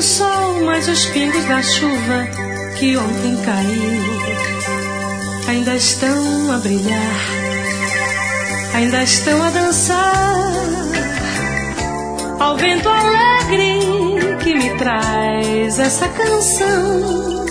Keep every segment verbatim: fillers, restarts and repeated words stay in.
sol, mas os pingos da chuva que ontem caiu ainda estão a brilhar, ainda estão a dançar ao vento alegre que me traz essa canção.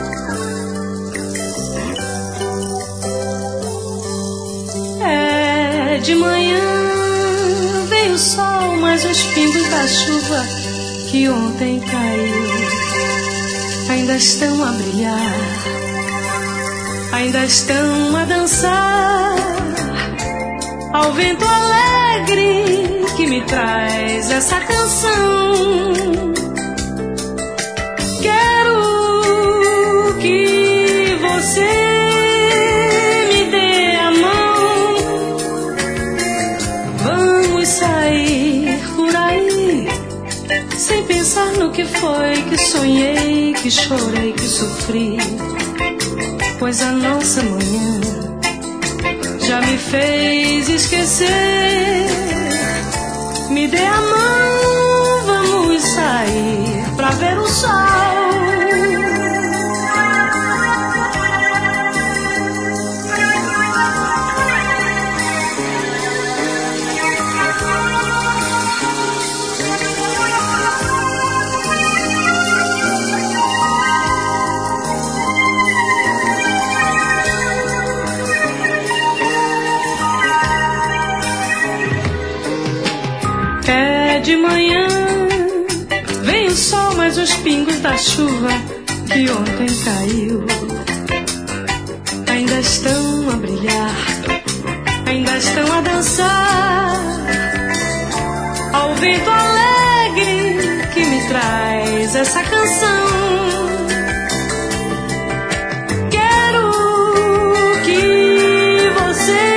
É de manhã, veio o sol, mas os pingos da chuva que ontem caiu ainda estão a brilhar, ainda estão a dançar ao vento alegre que me traz essa canção. Quero que você me dê a mão, vamos sair por aí sem pensar no que foi que sonhei, que chorei, que sofri, pois a nossa manhã já me fez esquecer. Me dê a mão, vamos sair pra ver o sol. De manhã vem o sol, mas os pingos da chuva que ontem caiu ainda estão a brilhar, ainda estão a dançar ao vento alegre que me traz essa canção. Quero que você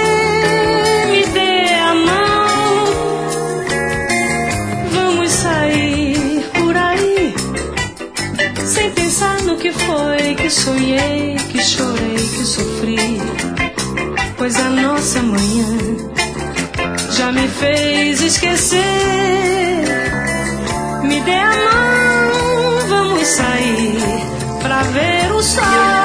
que foi que sonhei, que chorei, que sofri, pois a nossa manhã já me fez esquecer. Me dê a mão, vamos sair pra ver o sol.